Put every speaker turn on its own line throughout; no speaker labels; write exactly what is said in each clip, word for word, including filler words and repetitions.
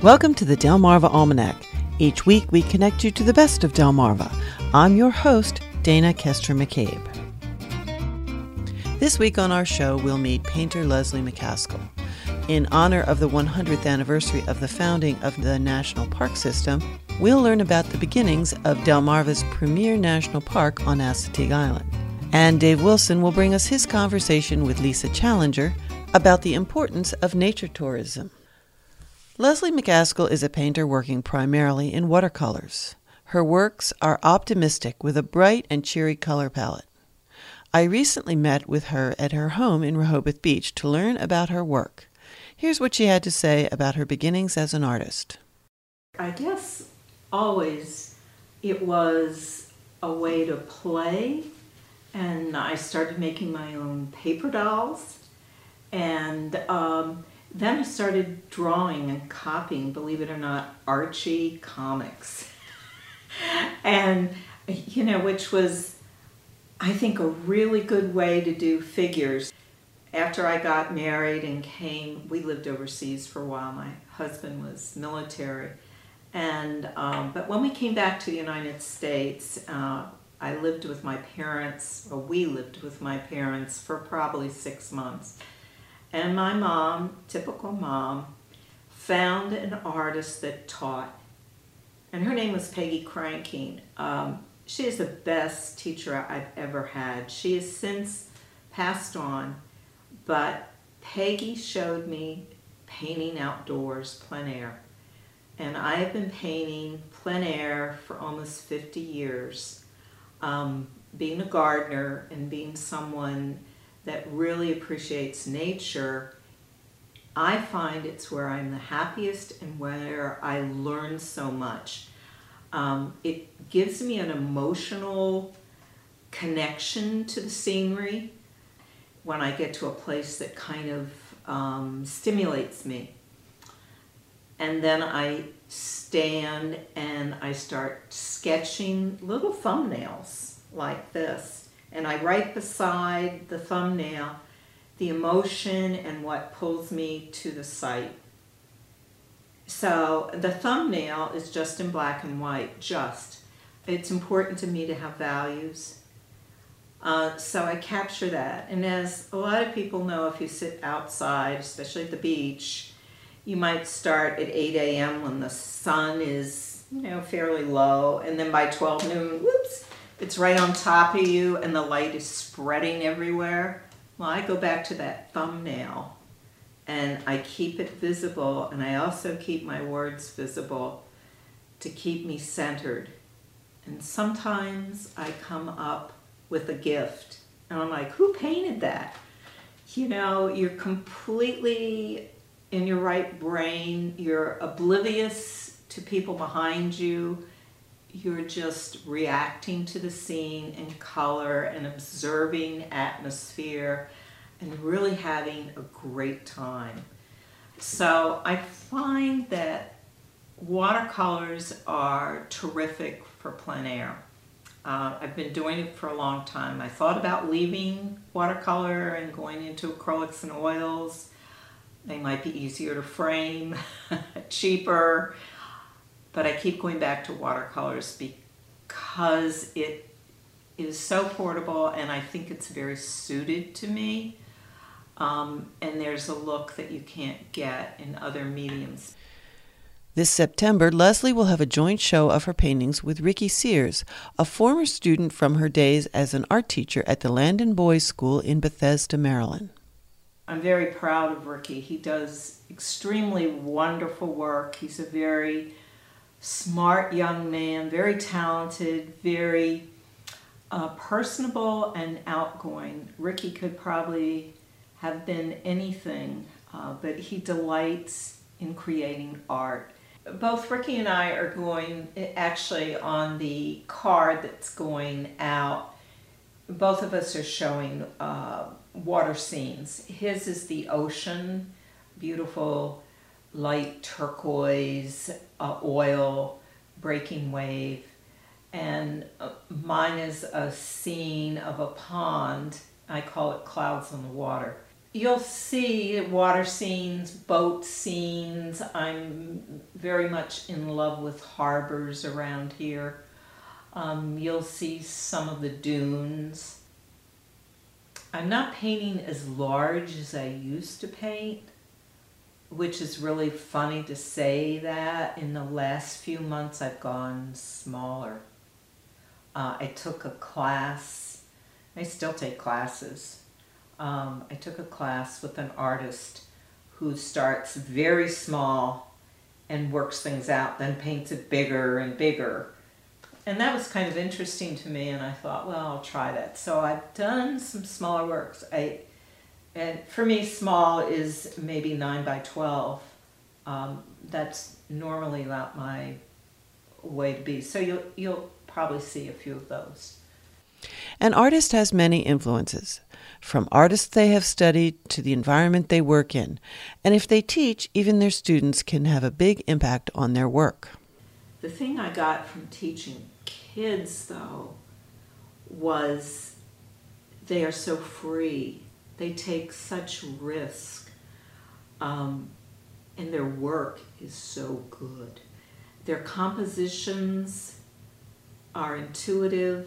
Welcome to the Delmarva Almanac. Each week we connect you to the best of Delmarva. I'm your host, Dana Kester McCabe. This week on our show, we'll meet painter Leslie McCaskill. In honor of the one hundredth anniversary of the founding of the National Park System, we'll learn about the beginnings of Delmarva's premier national park on Assateague Island. And Dave Wilson will bring us his conversation with Lisa Challenger about the importance of nature tourism. Leslie McCaskill is a painter working primarily in watercolors. Her works are optimistic with a bright and cheery color palette. I recently met with her at her home in Rehoboth Beach to learn about her work. Here's what she had to say about her beginnings as an artist.
I guess always it was a way to play, and I started making my own paper dolls, and um, then I started drawing and copying, believe it or not, Archie comics. And, you know, which was, I think, a really good way to do figures. After I got married and came, we lived overseas for a while. My husband was military. And, um, but when we came back to the United States, uh, I lived with my parents, or we lived with my parents for probably six months. And my mom, typical mom, found an artist that taught. And her name was Peggy Cranking. Um, she is the best teacher I've ever had. She has since passed on, but Peggy showed me painting outdoors, plein air. And I have been painting plein air for almost fifty years. Um, being a gardener and being someone that really appreciates nature, I find it's where I'm the happiest and where I learn so much. Um, it gives me an emotional connection to the scenery when I get to a place that kind of um, stimulates me. And then I stand and I start sketching little thumbnails like this. And I write beside the thumbnail the emotion and what pulls me to the site. So the thumbnail is just in black and white, just. It's important to me to have values. Uh, so I capture that. And as a lot of people know, if you sit outside, especially at the beach, you might start at eight a m when the sun is, you know, fairly low, and then by twelve noon, whoops, it's right on top of you and the light is spreading everywhere. Well, I go back to that thumbnail and I keep it visible, and I also keep my words visible to keep me centered. And sometimes I come up with a gift and I'm like, who painted that? You know, you're completely in your right brain, you're oblivious to people behind you. You're just reacting to the scene and color and observing atmosphere and really having a great time. So I find that watercolors are terrific for plein air. Uh, I've been doing it for a long time. I thought about leaving watercolor and going into acrylics and oils. They might be easier to frame, cheaper. But I keep going back to watercolors because it is so portable, and I think it's very suited to me. Um, and there's a look that you can't get in other mediums.
This September, Leslie will have a joint show of her paintings with Ricky Sears, a former student from her days as an art teacher at the Landon Boys School in Bethesda, Maryland.
I'm very proud of Ricky. He does extremely wonderful work. He's a very smart young man, very talented, very uh, personable and outgoing. Ricky could probably have been anything, uh, but he delights in creating art. Both Ricky and I are going, actually on the card that's going out, both of us are showing uh, water scenes. His is the ocean, beautiful light turquoise, uh, oil, breaking wave. And uh, mine is a scene of a pond. I call it Clouds on the Water. you'll see water scenes, boat scenes. I'm very much in love with harbors around here. Um, you'll see some of the dunes. I'm not painting as large as I used to paint, which is really funny to say that. In the last few months I've gone smaller. Uh, I took a class, I still take classes. Um, I took a class with an artist who starts very small and works things out, then paints it bigger and bigger. And that was kind of interesting to me, and I thought, well, I'll try that. So I've done some smaller works. I, and for me, small is maybe nine by twelve. Um, that's normally not my way to be. So you'll, you'll probably see a few of those.
An artist has many influences, from artists they have studied to the environment they work in. And if they teach, even their students can have a big impact on their work.
The thing I got from teaching kids, though, was they are so free. They take such risk, um, and their work is so good. Their compositions are intuitive,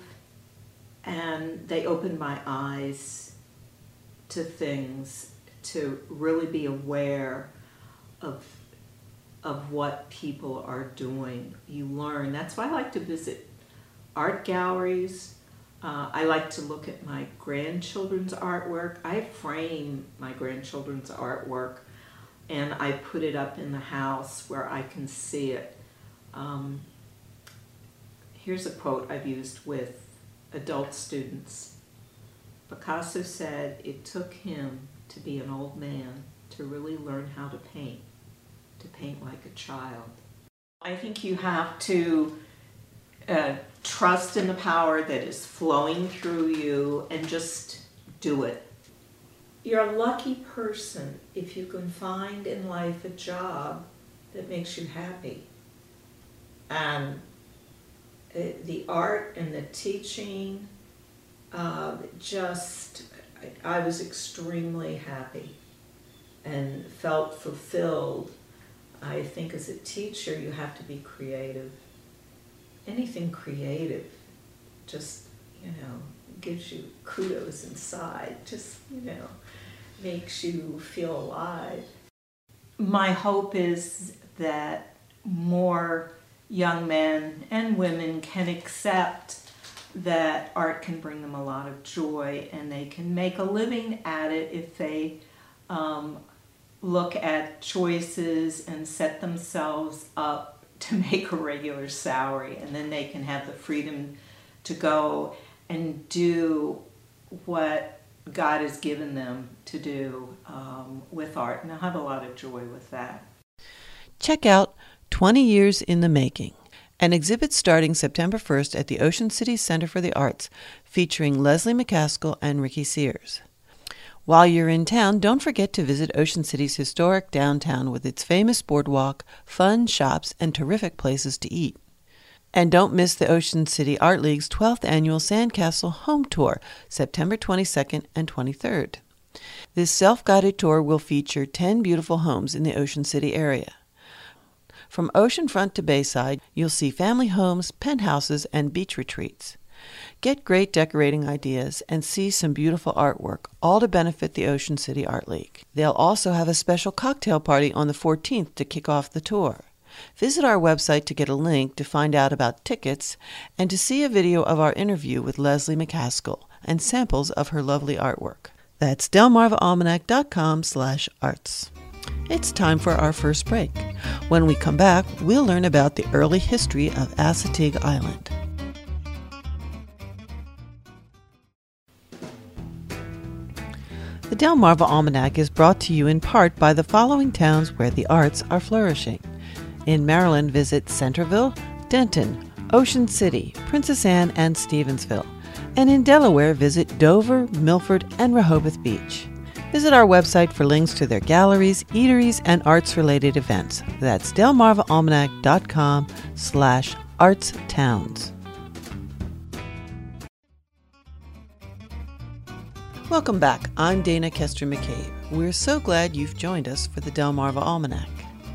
and they open my eyes to things, to really be aware of of what people are doing. You learn. That's why I like to visit art galleries. Uh, I like to look at my grandchildren's artwork. I frame my grandchildren's artwork and I put it up in the house where I can see it. Um, here's a quote I've used with adult students. Picasso said it took him to be an old man to really learn how to paint. To paint like a child. I think you have to uh, trust in the power that is flowing through you and just do it. You're a lucky person if you can find in life a job that makes you happy. And uh, the art and the teaching, uh, just, I, I was extremely happy and felt fulfilled. I think as a teacher, you have to be creative. Anything creative just, you know, gives you kudos inside, just, you know, makes you feel alive. My hope is that more young men and women can accept that art can bring them a lot of joy and they can make a living at it if they um, look at choices and set themselves up to make a regular salary, and then they can have the freedom to go and do what God has given them to do um, with art, and they'll have a lot of joy with that.
Check out twenty years in the Making, an exhibit starting September first at the Ocean City Center for the Arts, featuring Leslie McCaskill and Ricky Sears. While you're in town, don't forget to visit Ocean City's historic downtown with its famous boardwalk, fun shops, and terrific places to eat. And don't miss the Ocean City Art League's twelfth annual Sandcastle Home Tour, September twenty-second and twenty-third. This self-guided tour will feature ten beautiful homes in the Ocean City area. From oceanfront to bayside, you'll see family homes, penthouses, and beach retreats. Get great decorating ideas and see some beautiful artwork, all to benefit the Ocean City Art League. They'll also have a special cocktail party on the fourteenth to kick off the tour. Visit our website to get a link to find out about tickets and to see a video of our interview with Leslie McCaskill and samples of her lovely artwork. That's delmarva almanac dot com slash arts. It's time for our first break. When we come back, we'll learn about the early history of Assateague Island. The Delmarva Almanac is brought to you in part by the following towns where the arts are flourishing. In Maryland, visit Centerville, Denton, Ocean City, Princess Anne, and Stevensville. And in Delaware, visit Dover, Milford, and Rehoboth Beach. Visit our website for links to their galleries, eateries, and arts-related events. That's delmarva almanac dot com slash arts towns. Welcome back. I'm Dana Kester McCabe. We're so glad you've joined us for the Delmarva Almanac.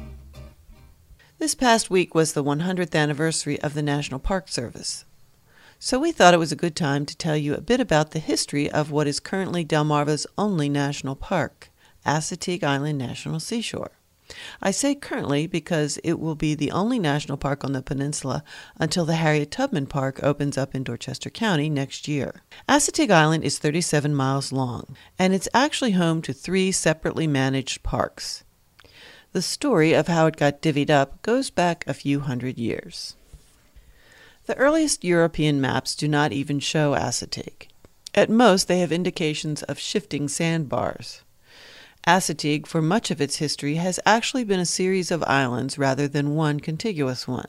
This past week was the one hundredth anniversary of the National Park Service. So we thought it was a good time to tell you a bit about the history of what is currently Delmarva's only national park, Assateague Island National Seashore. I say currently because it will be the only national park on the peninsula until the Harriet Tubman Park opens up in Dorchester County next year. Assateague Island is thirty-seven miles long, and it's actually home to three separately managed parks. The story of how it got divvied up goes back a few hundred years. The earliest European maps do not even show Assateague. At most, they have indications of shifting sandbars. Assateague, for much of its history, has actually been a series of islands rather than one contiguous one.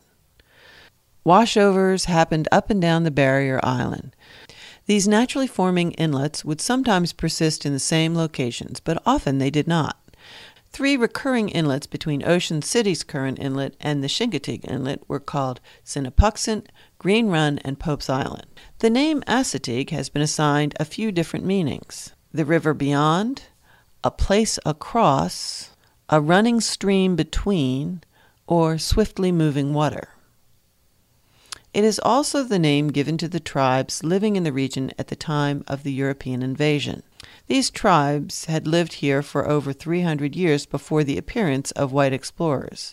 Washovers happened up and down the barrier island. These naturally forming inlets would sometimes persist in the same locations, but often they did not. Three recurring inlets between Ocean City's current inlet and the Chincoteague Inlet were called Sinapatuxent, Green Run, and Pope's Island. The name Assateague has been assigned a few different meanings. The river beyond, a place across, a running stream between, or swiftly moving water. It is also the name given to the tribes living in the region at the time of the European invasion. These tribes had lived here for over three hundred years before the appearance of white explorers.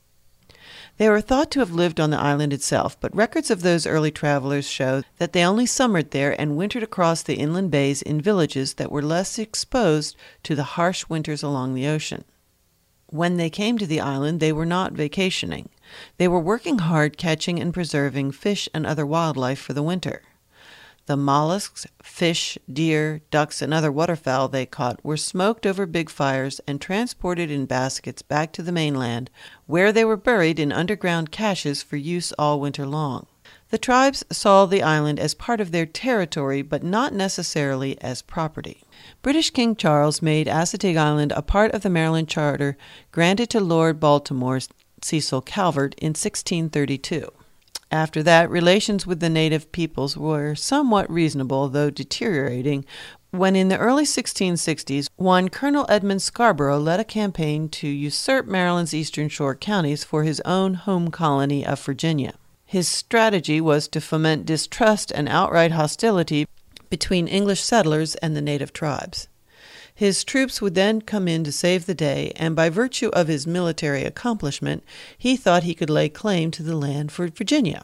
They were thought to have lived on the island itself, but records of those early travelers show that they only summered there and wintered across the inland bays in villages that were less exposed to the harsh winters along the ocean. When they came to the island, they were not vacationing. They were working hard catching and preserving fish and other wildlife for the winter. The mollusks, fish, deer, ducks, and other waterfowl they caught were smoked over big fires and transported in baskets back to the mainland, where they were buried in underground caches for use all winter long. The tribes saw the island as part of their territory, but not necessarily as property. British King Charles made Assateague Island a part of the Maryland Charter granted to Lord Baltimore Cecil Calvert in sixteen thirty-two. After that, relations with the native peoples were somewhat reasonable, though deteriorating, when in the early sixteen sixties, one Colonel Edmund Scarborough led a campaign to usurp Maryland's Eastern Shore counties for his own home colony of Virginia. His strategy was to foment distrust and outright hostility between English settlers and the native tribes. His troops would then come in to save the day, and by virtue of his military accomplishment, he thought he could lay claim to the land for Virginia.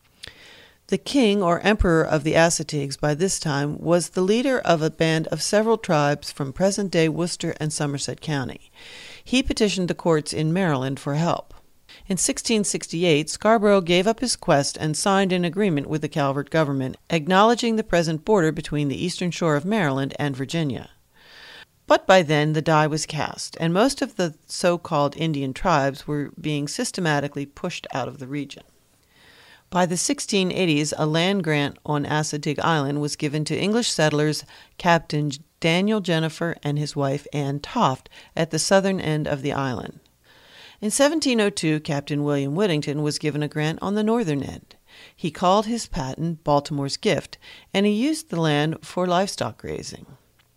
The king or emperor of the Assateagues by this time was the leader of a band of several tribes from present-day Worcester and Somerset County. He petitioned the courts in Maryland for help. In sixteen sixty-eight, Scarborough gave up his quest and signed an agreement with the Calvert government, acknowledging the present border between the eastern shore of Maryland and Virginia. But by then the die was cast, and most of the so-called Indian tribes were being systematically pushed out of the region. By the sixteen eighties, a land grant on Assateague Island was given to English settlers Captain Daniel Jennifer and his wife Anne Toft at the southern end of the island. In seventeen oh two, Captain William Whittington was given a grant on the northern end. He called his patent Baltimore's Gift, and he used the land for livestock grazing.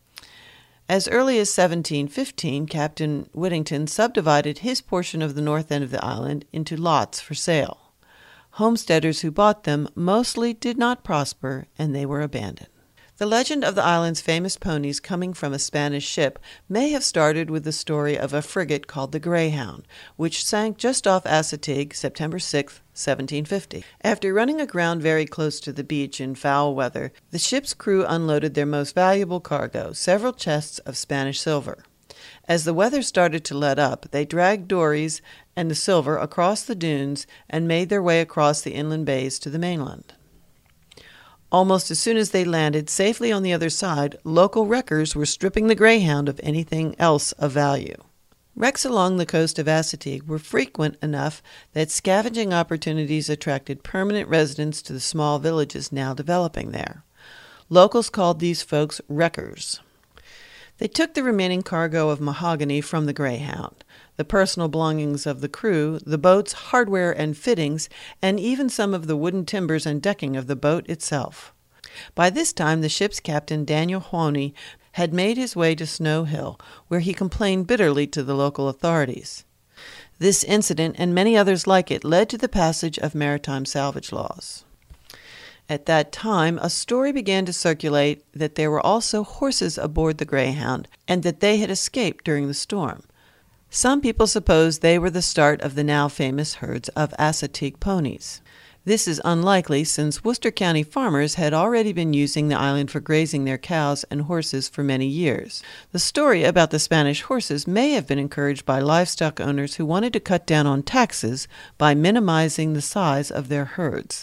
As early as seventeen fifteen, Captain Whittington subdivided his portion of the north end of the island into lots for sale. Homesteaders who bought them mostly did not prosper, and they were abandoned. The legend of the island's famous ponies coming from a Spanish ship may have started with the story of a frigate called the Greyhound, which sank just off Assateague September sixth, seventeen fifty. After running aground very close to the beach in foul weather, the ship's crew unloaded their most valuable cargo, several chests of Spanish silver. As the weather started to let up, they dragged dories and the silver across the dunes and made their way across the inland bays to the mainland. Almost as soon as they landed safely on the other side, local wreckers were stripping the Greyhound of anything else of value. Wrecks along the coast of Assateague were frequent enough that scavenging opportunities attracted permanent residents to the small villages now developing there. Locals called these folks wreckers. They took the remaining cargo of mahogany from the Greyhound, the personal belongings of the crew, the boat's hardware and fittings, and even some of the wooden timbers and decking of the boat itself. By this time, the ship's captain, Daniel Hwoney, had made his way to Snow Hill, where he complained bitterly to the local authorities. This incident, and many others like it, led to the passage of maritime salvage laws. At that time, a story began to circulate that there were also horses aboard the Greyhound, and that they had escaped during the storm. Some people supposed they were the start of the now famous herds of Assateague ponies. This is unlikely, since Worcester County farmers had already been using the island for grazing their cows and horses for many years. The story about the Spanish horses may have been encouraged by livestock owners who wanted to cut down on taxes by minimizing the size of their herds.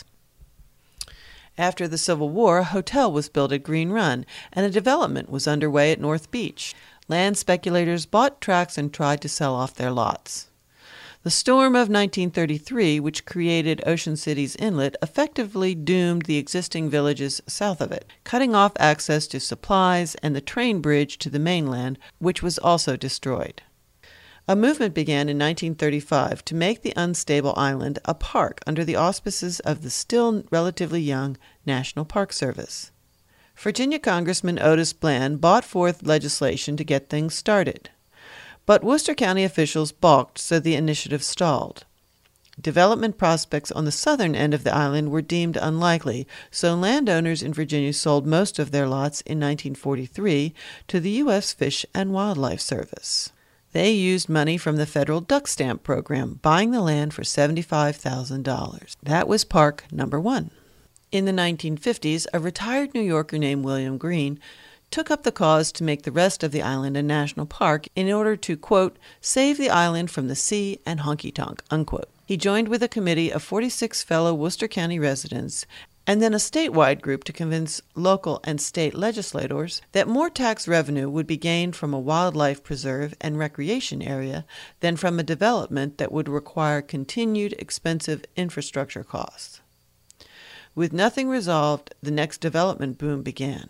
After the Civil War, a hotel was built at Green Run, and a development was underway at North Beach. Land speculators bought tracts and tried to sell off their lots. The storm of nineteen thirty-three, which created Ocean City's inlet, effectively doomed the existing villages south of it, cutting off access to supplies and the train bridge to the mainland, which was also destroyed. A movement began in nineteen thirty-five to make the unstable island a park under the auspices of the still relatively young National Park Service. Virginia Congressman Otis Bland brought forth legislation to get things started. But Worcester County officials balked, so the initiative stalled. Development prospects on the southern end of the island were deemed unlikely, so landowners in Virginia sold most of their lots in nineteen forty-three to the U S Fish and Wildlife Service. They used money from the federal duck stamp program, buying the land for seventy-five thousand dollars. That was Park Number One. In the nineteen fifties, a retired New Yorker named William Green took up the cause to make the rest of the island a national park in order to, quote, save the island from the sea and honky-tonk, unquote. He joined with a committee of forty-six fellow Worcester County residents and then a statewide group to convince local and state legislators that more tax revenue would be gained from a wildlife preserve and recreation area than from a development that would require continued expensive infrastructure costs. With nothing resolved, the next development boom began.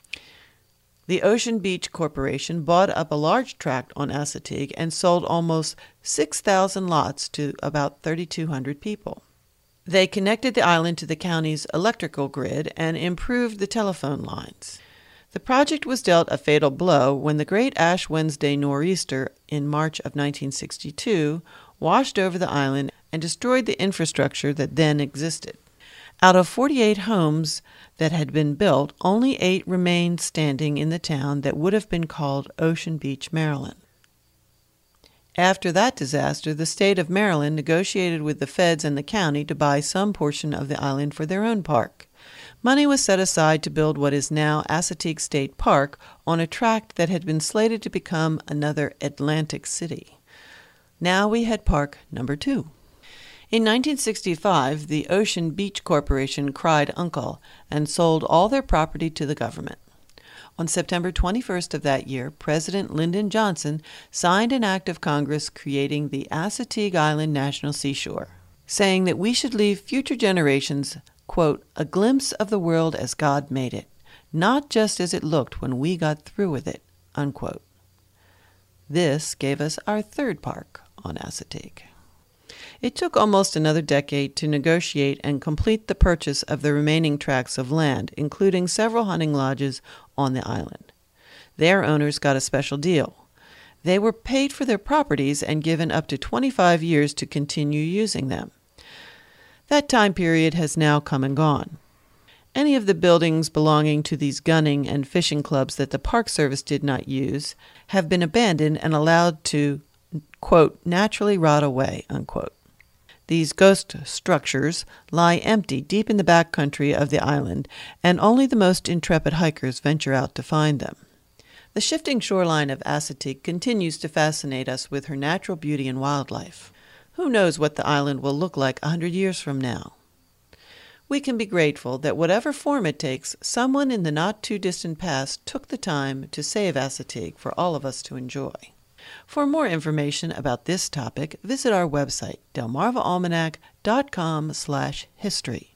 The Ocean Beach Corporation bought up a large tract on Assateague and sold almost six thousand lots to about thirty-two hundred people. They connected the island to the county's electrical grid and improved the telephone lines. The project was dealt a fatal blow when the Great Ash Wednesday nor'easter in March of nineteen sixty-two washed over the island and destroyed the infrastructure that then existed. Out of forty-eight homes that had been built, only eight remained standing in the town that would have been called Ocean Beach, Maryland. After that disaster, the state of Maryland negotiated with the feds and the county to buy some portion of the island for their own park. Money was set aside to build what is now Assateague State Park on a tract that had been slated to become another Atlantic City. Now we had Park Number Two. In nineteen sixty-five, the Ocean Beach Corporation cried uncle and sold all their property to the government. On September twenty-first of that year, President Lyndon Johnson signed an act of Congress creating the Assateague Island National Seashore, saying that we should leave future generations, quote, a glimpse of the world as God made it, not just as it looked when we got through with it, unquote. This gave us our third park on Assateague. It took almost another decade to negotiate and complete the purchase of the remaining tracts of land, including several hunting lodges on the island. Their owners got a special deal. They were paid for their properties and given up to twenty-five years to continue using them. That time period has now come and gone. Any of the buildings belonging to these gunning and fishing clubs that the Park Service did not use have been abandoned and allowed to, quote, naturally rot away, unquote. These ghost structures lie empty deep in the back country of the island, and only the most intrepid hikers venture out to find them. The shifting shoreline of Assateague continues to fascinate us with her natural beauty and wildlife. Who knows what the island will look like a hundred years from now? We can be grateful that whatever form it takes, someone in the not-too-distant past took the time to save Assateague for all of us to enjoy. For more information about this topic, visit our website, delmarva almanac dot com slash history.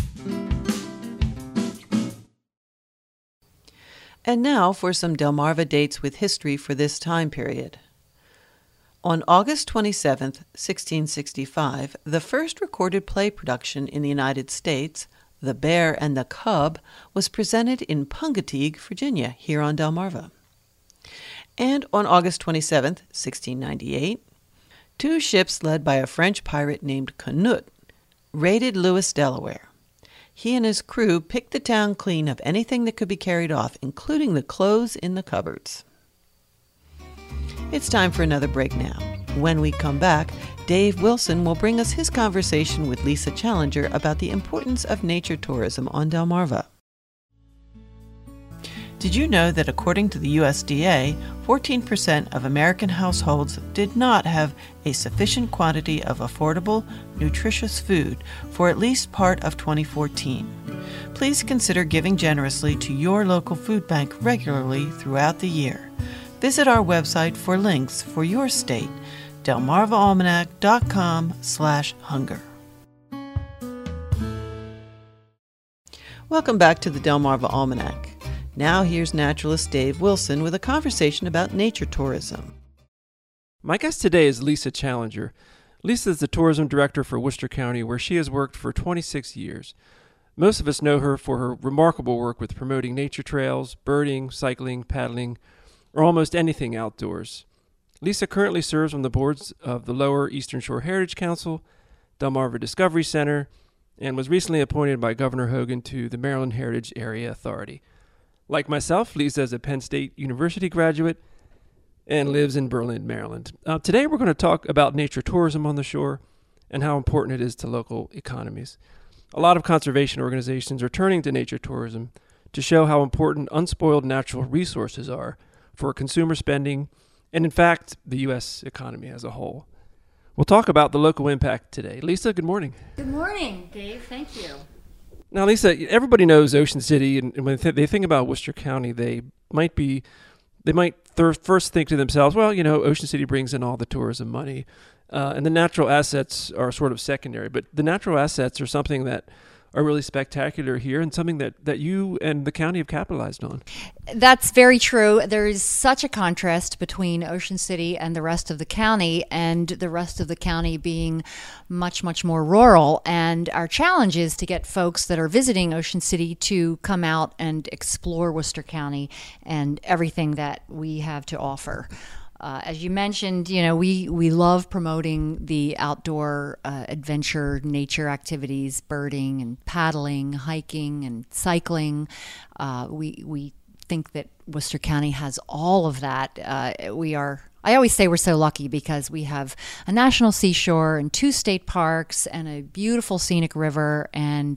And now for some Delmarva dates with history for this time period. On August twenty-seventh, sixteen sixty-five, the first recorded play production in the United States, The Bear and the Cub was presented in Pungateague, Virginia, here on Delmarva. And on August twenty-seventh, sixteen ninety-eight, two ships led by a French pirate named Canute raided Lewis, Delaware. He and his crew picked the town clean of anything that could be carried off, including the clothes in the cupboards. It's time for another break now. When we come back, Dave Wilson will bring us his conversation with Lisa Challenger about the importance of nature tourism on Delmarva. Did you know that according to the U S D A, fourteen percent of American households did not have a sufficient quantity of affordable, nutritious food for at least part of twenty fourteen? Please consider giving generously to your local food bank regularly throughout the year. Visit our website for links for your state, delmarva almanac dot com slash hunger. Welcome back to the Delmarva Almanac. Now here's naturalist Dave Wilson with a conversation about nature tourism.
My guest today is Lisa Challenger. Lisa is the tourism director for Worcester County, where she has worked for twenty-six years. Most of us know her for her remarkable work with promoting nature trails, birding, cycling, paddling, or almost anything outdoors. Lisa currently serves on the boards of the Lower Eastern Shore Heritage Council, Delmarva Discovery Center, and was recently appointed by Governor Hogan to the Maryland Heritage Area Authority. Like myself, Lisa is a Penn State University graduate and lives in Berlin, Maryland. Uh, today we're going to talk about nature tourism on the shore and how important it is to local economies. A lot of conservation organizations are turning to nature tourism to show how important unspoiled natural resources are for consumer spending and, in fact, the U S economy as a whole. We'll talk about the local impact today. Lisa, good morning.
Good morning, Dave. Thank you.
Now, Lisa, everybody knows Ocean City, and when they think about Worcester County, they might be, they might th- first think to themselves, well, you know, Ocean City brings in all the tourism money, uh, and the natural assets are sort of secondary. But the natural assets are something that are really spectacular here and something that, that you and the county have capitalized on.
That's very true. There is such a contrast between Ocean City and the rest of the county, and the rest of the county being much, much more rural. And our challenge is to get folks that are visiting Ocean City to come out and explore Worcester County and everything that we have to offer. Uh, as you mentioned, you know, we, we love promoting the outdoor uh, adventure nature activities, birding and paddling, hiking and cycling. Uh, we we think that Worcester County has all of that. Uh, we are, I always say we're so lucky because we have a national seashore and two state parks and a beautiful scenic river and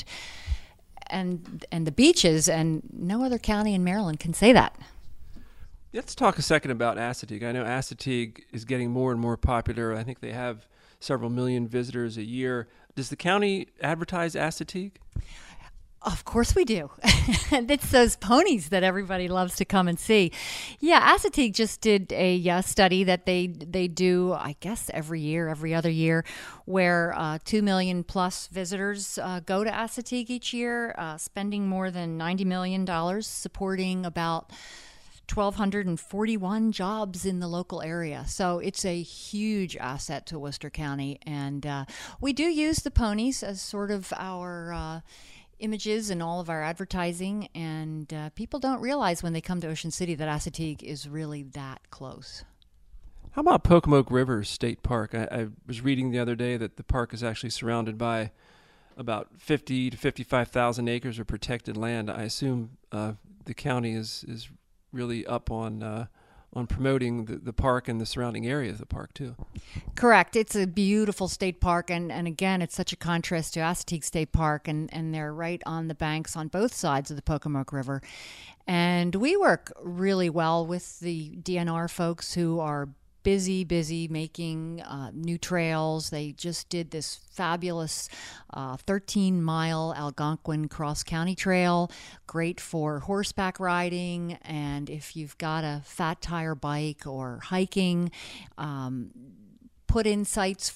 and and the beaches, and no other county in Maryland can say that.
Let's talk a second about Assateague. I know Assateague is getting more and more popular. I think they have several million visitors a year. Does the county advertise Assateague?
Of course we do. It's those ponies that everybody loves to come and see. Yeah, Assateague just did a uh, study that they they do, I guess, every year, every other year, where uh, two million plus visitors uh, go to Assateague each year, uh, spending more than ninety million dollars, supporting about one thousand two hundred forty-one jobs in the local area. So it's a huge asset to Worcester County. And uh, we do use the ponies as sort of our uh, images in all of our advertising. And uh, people don't realize when they come to Ocean City that Assateague is really that close.
How about Pocomoke River State Park? I, I was reading the other day that the park is actually surrounded by about fifty to fifty-five thousand acres of protected land. I assume uh, the county is is really up on uh, on promoting the, the park and the surrounding area of the park too.
Correct. It's a beautiful state park, and, and again, it's such a contrast to Assateague State Park, and, and they're right on the banks on both sides of the Pocomoke River. And we work really well with the D N R folks who are busy, busy making uh, new trails. They just did this fabulous thirteen-mile uh, Algonquin cross-county trail, great for horseback riding, and if you've got a fat tire bike or hiking, um, put in sites for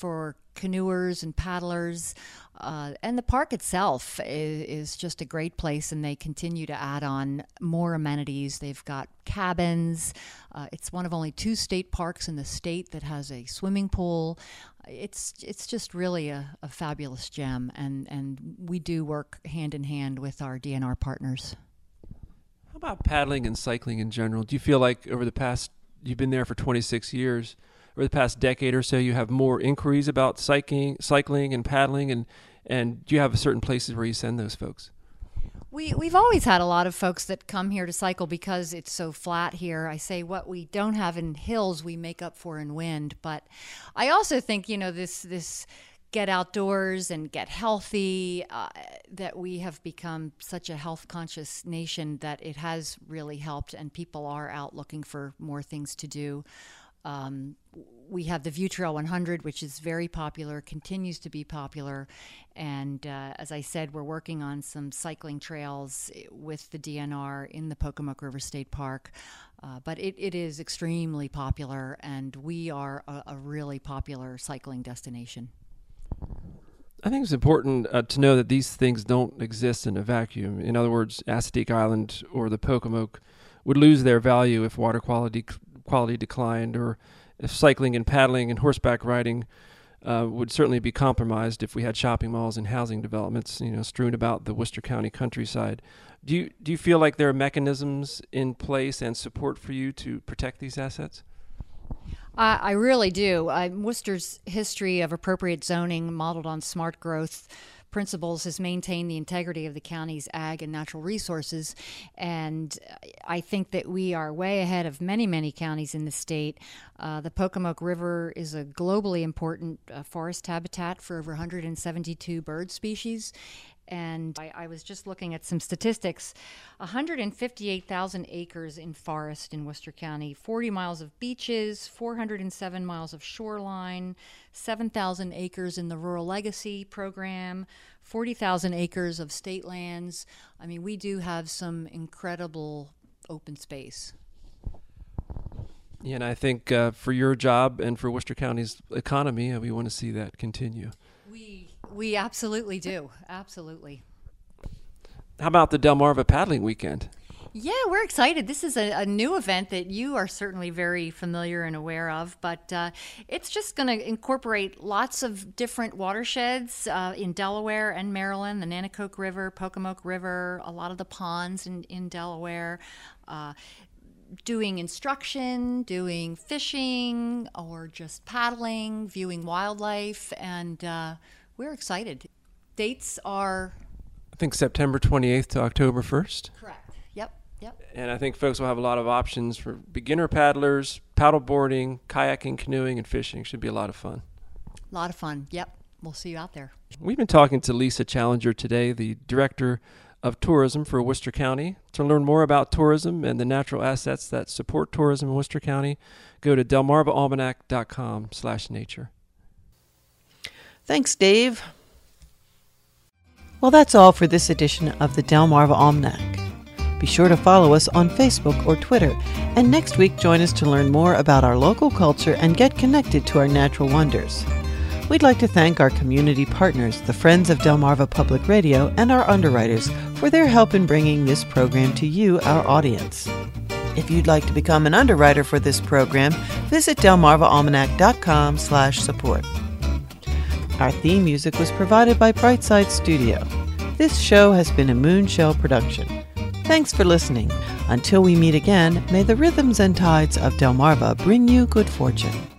canoers and paddlers. Uh, and the park itself is, is just a great place, and they continue to add on more amenities. They've got cabins. Uh, it's one of only two state parks in the state that has a swimming pool. It's it's just really a, a fabulous gem, and, and we do work hand in hand with our D N R partners.
How about paddling and cycling in general? Do you feel like over the past, you've been there for twenty-six years, over the past decade or so, you have more inquiries about cycling, cycling and paddling, and, and do you have certain places where you send those folks?
We, we've always had a lot of folks that come here to cycle because it's so flat here. I say what we don't have in hills, we make up for in wind. But I also think, you know, this this get outdoors and get healthy, uh, that we have become such a health conscious nation that it has really helped, and people are out looking for more things to do. Um, we have the View Trail one hundred, which is very popular, continues to be popular. And uh, as I said, we're working on some cycling trails with the D N R in the Pocomoke River State Park. Uh, but it, it is extremely popular, and we are a, a really popular cycling destination.
I think it's important uh, to know that these things don't exist in a vacuum. In other words, Assateague Island or the Pocomoke would lose their value if water quality quality declined, or if cycling and paddling and horseback riding uh, would certainly be compromised if we had shopping malls and housing developments, you know, strewn about the Worcester County countryside. Do you do you feel like there are mechanisms in place and support for you to protect these assets?
I, I really do. Uh, Worcester's history of appropriate zoning modeled on smart growth principles has maintained the integrity of the county's ag and natural resources, and I think that we are way ahead of many, many counties in the state. Uh, the Pocomoke River is a globally important uh, forest habitat for over one hundred seventy-two bird species. And I, I was just looking at some statistics. one hundred fifty-eight thousand acres in forest in Worcester County, forty miles of beaches, four hundred seven miles of shoreline, seven thousand acres in the Rural Legacy program, forty thousand acres of state lands. I mean, we do have some incredible open space.
Yeah, and I think uh, for your job and for Worcester County's economy, uh, we want to see that continue.
We we absolutely do. Absolutely.
How about the Delmarva Paddling Weekend?
Yeah, we're excited. This is a, a new event that you are certainly very familiar and aware of, but uh, it's just going to incorporate lots of different watersheds uh, in Delaware and Maryland, the Nanticoke River, Pocomoke River, a lot of the ponds in, in Delaware, uh, doing instruction, doing fishing, or just paddling, viewing wildlife, and uh, we're excited. Dates are...
I think September twenty-eighth to October first.
Correct. Yep. Yep.
And I think folks will have a lot of options for beginner paddlers, paddle boarding, kayaking, canoeing, and fishing. Should be a lot of fun.
A lot of fun. Yep. We'll see you out there.
We've been talking to Lisa Challenger today, the Director of Tourism for Worcester County. To learn more about tourism and the natural assets that support tourism in Worcester County, go to delmarva almanac dot com slash nature.
Thanks, Dave. Well, that's all for this edition of the Delmarva Almanac. Be sure to follow us on Facebook or Twitter, and next week join us to learn more about our local culture and get connected to our natural wonders. We'd like to thank our community partners, the Friends of Delmarva Public Radio, and our underwriters for their help in bringing this program to you, our audience. If you'd like to become an underwriter for this program, visit delmarva almanac dot com slash support. Our theme music was provided by Brightside Studio. This show has been a Moonshell production. Thanks for listening. Until we meet again, may the rhythms and tides of Delmarva bring you good fortune.